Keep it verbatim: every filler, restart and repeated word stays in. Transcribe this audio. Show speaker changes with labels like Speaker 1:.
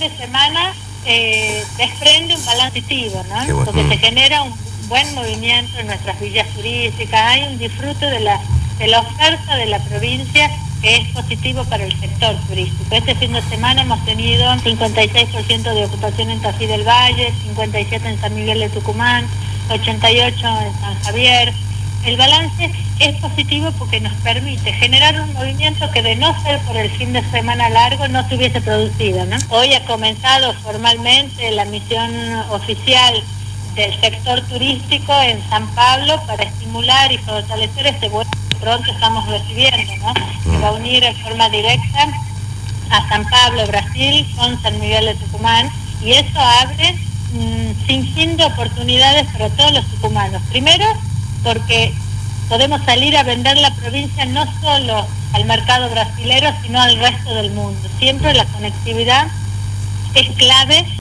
Speaker 1: de semana eh, desprende un balance positivo, ¿no?
Speaker 2: Qué bueno.
Speaker 1: Porque se genera un buen movimiento en nuestras villas turísticas, hay un disfrute de la, de la oferta de la provincia que es positivo para el sector turístico. Este fin de semana hemos tenido cincuenta y seis por ciento de ocupación en Tafí del Valle, cincuenta y siete en San Miguel de Tucumán, ochenta y ocho en San Javier. El balance es positivo porque nos permite generar un movimiento que de no ser por el fin de semana largo no se hubiese producido, ¿no? Hoy ha comenzado formalmente la misión oficial del sector turístico en San Pablo para estimular y fortalecer este vuelo que pronto estamos recibiendo, ¿no? Que va a unir en forma directa a San Pablo, Brasil, con San Miguel de Tucumán, y eso abre un sinfín de oportunidades para todos los tucumanos. Primero, porque podemos salir a vender la provincia no solo al mercado brasilero, sino al resto del mundo. Siempre la conectividad es clave